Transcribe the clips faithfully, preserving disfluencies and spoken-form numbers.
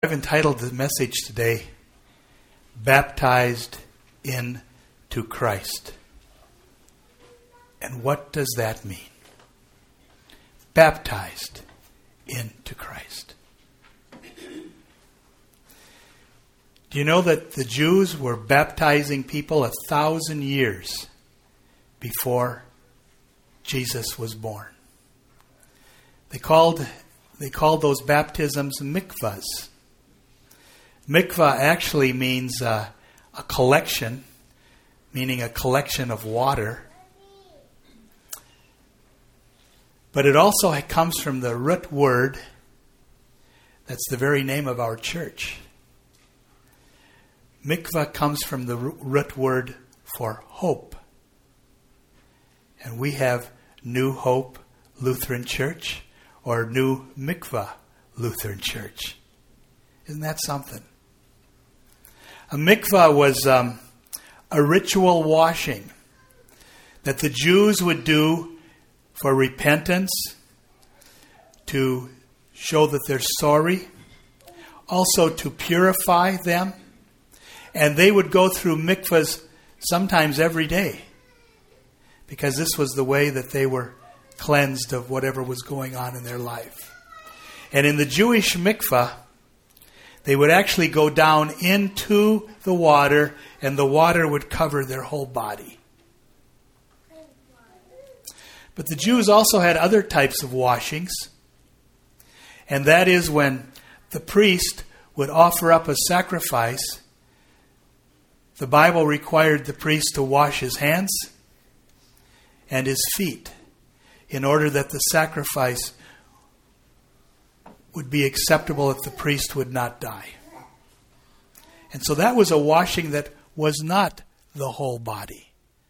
I've entitled the message today, Baptized into Christ. And what does that mean? Baptized into Christ. Do you know that the Jews were baptizing people a thousand years before Jesus was born? They called, they called those baptisms mikvahs. Mikvah actually means uh, a collection, meaning a collection of water. But it also comes from the root word that's the very name of our church. Mikvah comes from the root word for hope. And we have New Hope Lutheran Church or New Mikvah Lutheran Church. Isn't that something? A mikvah was um, a ritual washing that the Jews would do for repentance, to show that they're sorry, also to purify them. And they would go through mikvahs sometimes every day, because this was the way that they were cleansed of whatever was going on in their life. And in the Jewish mikvah, they would actually go down into the water, and the water would cover their whole body. But the Jews also had other types of washings, and that is when the priest would offer up a sacrifice. The Bible required the priest to wash his hands and his feet in order that the sacrifice would be acceptable if the priest would not die. And so that was a washing that was not the whole body.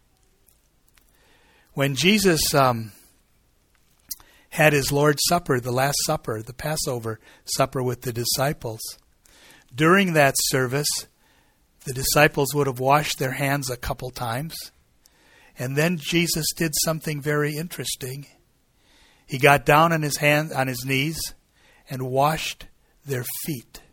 When Jesus um, had his Lord's Supper, the Last Supper, the Passover supper with the disciples, during that service, the disciples would have washed their hands a couple times. And then Jesus did something very interesting. He got down on his hands, on his knees, and washed their feet.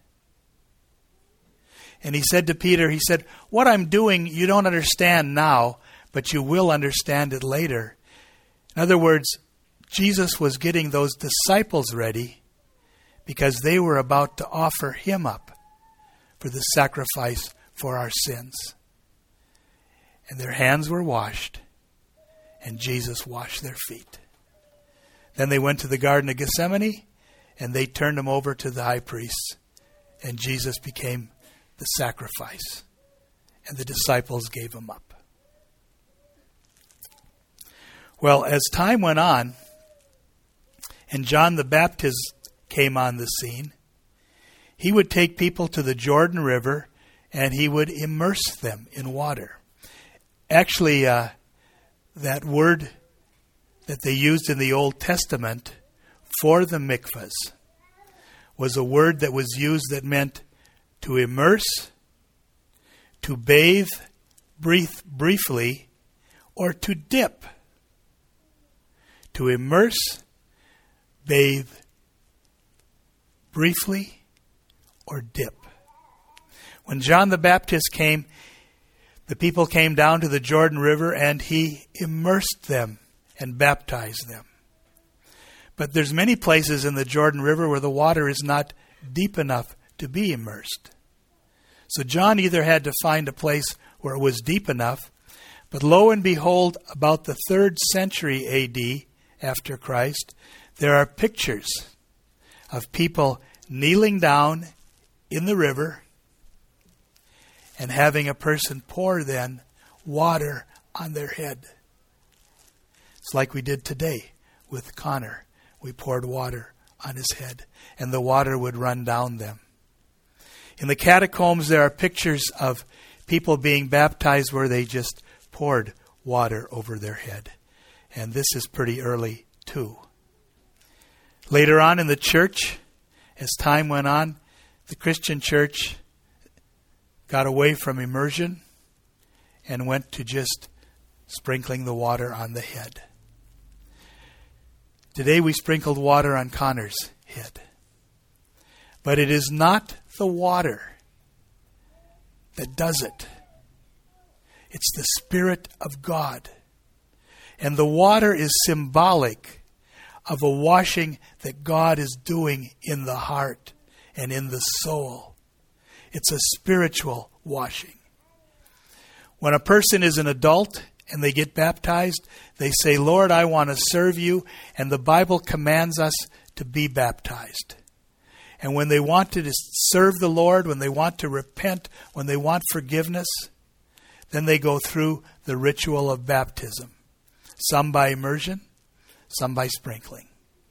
And he said to Peter, he said, "What I'm doing, you don't understand now, but you will understand it later." In other words, Jesus was getting those disciples ready because they were about to offer him up for the sacrifice for our sins. And their hands were washed, and Jesus washed their feet. Then they went to the Garden of Gethsemane, and they turned him over to the high priest, and Jesus became the sacrifice, and the disciples gave him up. Well, as time went on, and John the Baptist came on the scene, he would take people to the Jordan River, and he would immerse them in water. Actually, uh, that word that they used in the Old Testament for the mikvahs was a word that was used that meant to immerse, to bathe brief, briefly, or to dip. To immerse, bathe briefly, or dip. When John the Baptist came, the people came down to the Jordan River and he immersed them and baptized them. But there's many places in the Jordan River where the water is not deep enough to be immersed. So John either had to find a place where it was deep enough, but lo and behold, about the third century A D after Christ, there are pictures of people kneeling down in the river and having a person pour then water on their head. It's like we did today with Connor. We poured water on his head, and the water would run down them. In the catacombs, there are pictures of people being baptized where they just poured water over their head. And this is pretty early, too. Later on in the church, as time went on, the Christian church got away from immersion and went to just sprinkling the water on the head. Today we sprinkled water on Connor's head. But it is not the water that does it. It's the Spirit of God. And the water is symbolic of a washing that God is doing in the heart and in the soul. It's a spiritual washing. When a person is an adult and they get baptized, they say, Lord, I want to serve you. And the Bible commands us to be baptized. And when they want to serve the Lord, when they want to repent, when they want forgiveness, then they go through the ritual of baptism. Some by immersion, some by sprinkling.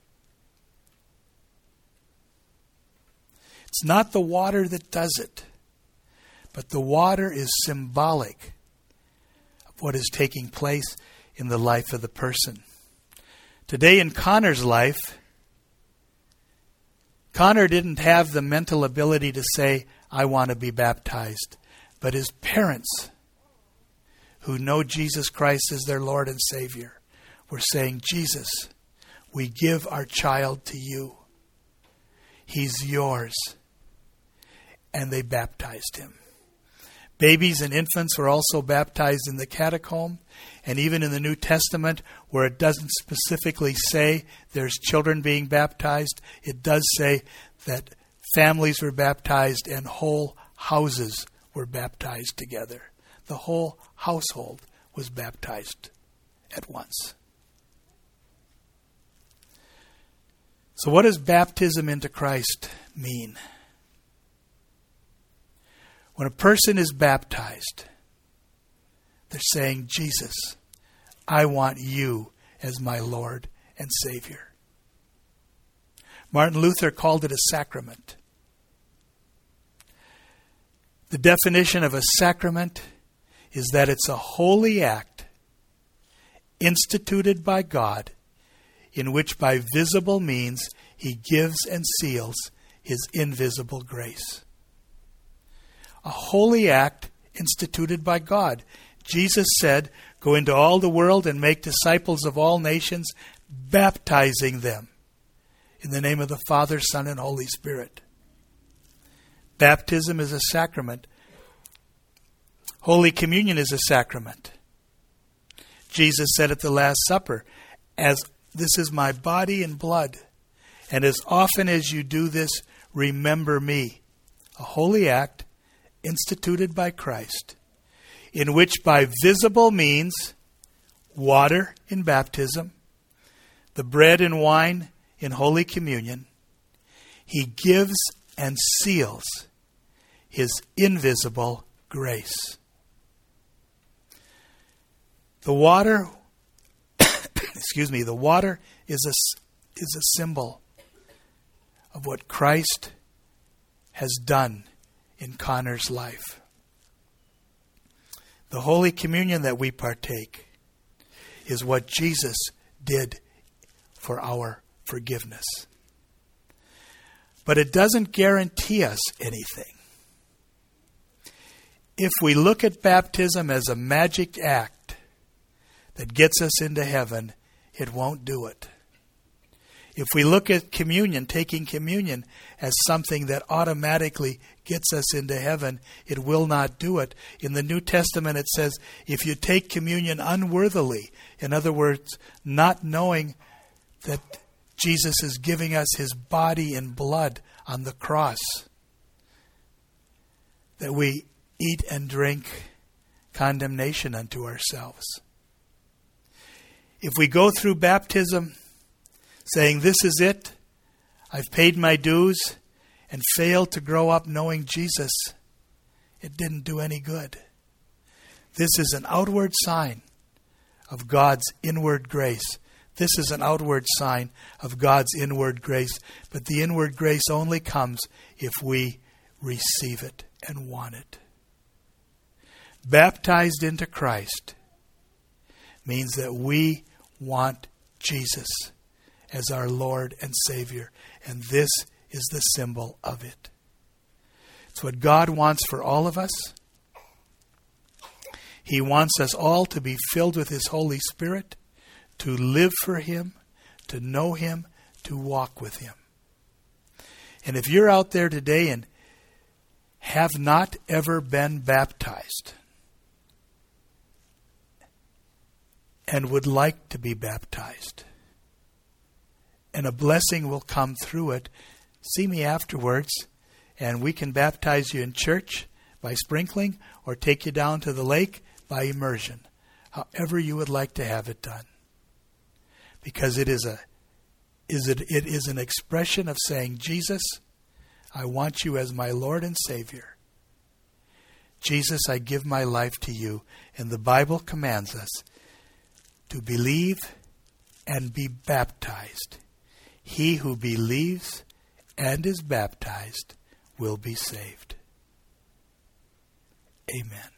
It's not the water that does it, but the water is symbolic of what is taking place in the life of the person. Today in Connor's life, Connor didn't have the mental ability to say, I want to be baptized. But his parents, who know Jesus Christ as their Lord and Savior, were saying, Jesus, we give our child to you. He's yours. And they baptized him. Babies and infants were also baptized in the catacomb. And even in the New Testament, where it doesn't specifically say there's children being baptized, it does say that families were baptized and whole houses were baptized together. The whole household was baptized at once. So what does baptism into Christ mean? When a person is baptized, they're saying, Jesus, I want you as my Lord and Savior. Martin Luther called it a sacrament. The definition of a sacrament is that it's a holy act instituted by God in which by visible means He gives and seals His invisible grace. A holy act instituted by God. Jesus said, go into all the world and make disciples of all nations, baptizing them in the name of the Father, Son, and Holy Spirit. Baptism is a sacrament. Holy Communion is a sacrament. Jesus said at the Last Supper, as this is my body and blood, and as often as you do this, remember me. A holy act instituted by Christ, in which by visible means, water in baptism, the bread and wine in Holy Communion, He gives and seals His invisible grace. The water, excuse me, the water is a, is a symbol of what Christ has done in Connor's life. The Holy Communion that we partake is what Jesus did for our forgiveness. But it doesn't guarantee us anything. If we look at baptism as a magic act that gets us into heaven, it won't do it. If we look at communion, taking communion as something that automatically gets us into heaven, it will not do it. In the New Testament it says, if you take communion unworthily, in other words, not knowing that Jesus is giving us His body and blood on the cross, that we eat and drink condemnation unto ourselves. If we go through baptism saying, this is it, I've paid my dues, and fail to grow up knowing Jesus, it didn't do any good. This is an outward sign of God's inward grace. This is an outward sign of God's inward grace. But the inward grace only comes if we receive it and want it. Baptized into Christ means that we want Jesus as our Lord and Savior. And this is the symbol of it. It's what God wants for all of us. He wants us all to be filled with His Holy Spirit, to live for Him, to know Him, to walk with Him. And if you're out there today and have not ever been baptized and would like to be baptized, and a blessing will come through it, see me afterwards, and we can baptize you in church by sprinkling or take you down to the lake by immersion, however you would like to have it done. Because it is a is it it is an expression of saying, Jesus, I want you as my Lord and Savior. Jesus, I give my life to you. And the Bible commands us to believe and be baptized. He who believes and is baptized will be saved. Amen.